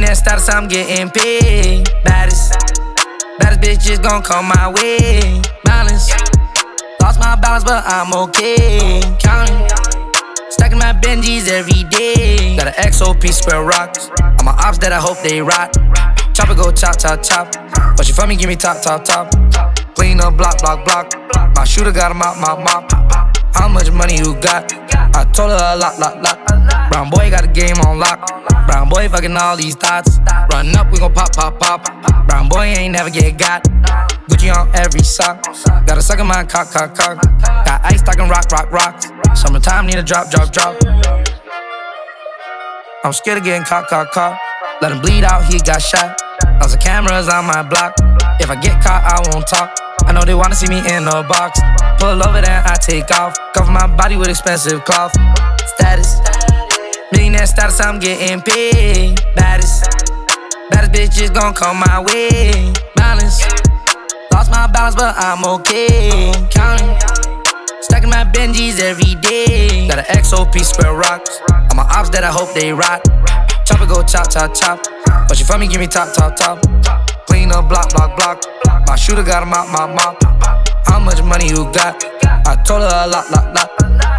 Millionaire status, I'm getting paid. Baddest bitches gon' come my way. Balance, lost my balance, but I'm okay. Counting, stacking my Benjis every day. Got an XOP square rocks. All my ops that I hope they rock. Chopper go chop, chop, chop. But you for me, give me top, top, top. Clean up, block, block, block. My shooter got him out, mop, mop. How much money you got? I told her a lot, lot, lot. Brown boy got the game on lock. Brown boy fucking all these thoughts. Run up, we gon' pop, pop, pop. Brown boy ain't never get got. Gucci on every sock. Got a suck in my cock, cock, cock. Got ice stocking rock, rock, rocks. Summertime need a drop, drop, drop. I'm scared of getting caught, caught, caught. Let him bleed out, he got shot. Lots of cameras on my block. If I get caught, I won't talk. I know they wanna see me in a box. Pull over, then I take off. Cover my body with expensive cloth. Status, millionaire status, I'm getting paid. Baddest bitches gon' come my way. Balance, lost my balance, but I'm okay. Counting, stacking my Benjis every day. Got an XOP square rocks. All my ops that I hope they rock. Chopper go chop, chop, chop. But you for me, give me top, top, top. Clean up, block, block, block. My shooter got him out, mop, mop. How much money you got? I told her a lot, lot, lot.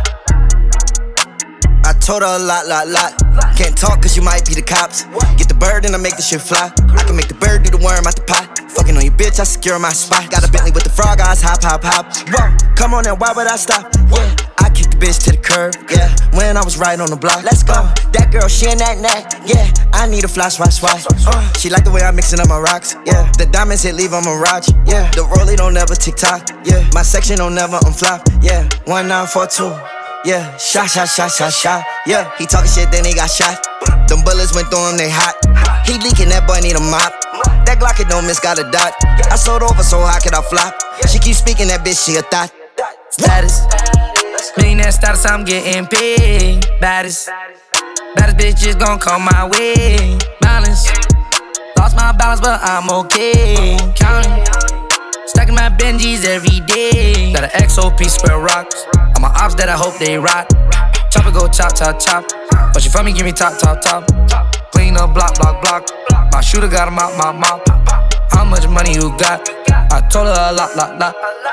I told her a lot, lot, lot. Can't talk cause you might be the cops. Get the bird and I make the shit fly. I can make the bird do the worm out the pot. Fucking on your bitch, I secure my spot. Got a Bentley with the frog eyes, hop, hop, hop. Whoa, come on now, why would I stop? Yeah, I kicked the bitch to the curb. Yeah, when I was right on the block. Let's go. That girl, she in that neck. Yeah, I need a flash, watch, watch. She like the way I'm mixing up my rocks. Yeah, the diamonds hit, leave on mirage. Yeah, the rollie don't never tick-tock. Yeah, my section don't never unflop. Yeah, 1942. Yeah, shot, shot, shot, shot, shot. Yeah, he talking shit, then he got shot. Them bullets went through him, they hot. He leaking, that boy need a mop. That Glock, it don't miss, got a dot. I sold over, so how could I flop? She keep speaking, that bitch, she a thought. Status, millionaire status, I'm getting paid. Baddest bitches gon' come my way. Balance, lost my balance, but I'm okay. Counting, stacking my Benjis every day. Got an XOP square rocks. All my ops that I hope they rock. Chopper go chop, chop, chop. But you for me, give me top, top, top. Clean up, block, block, block. My shooter got him out, mop, mop. How much money you got? I told her a lot, lot, lot.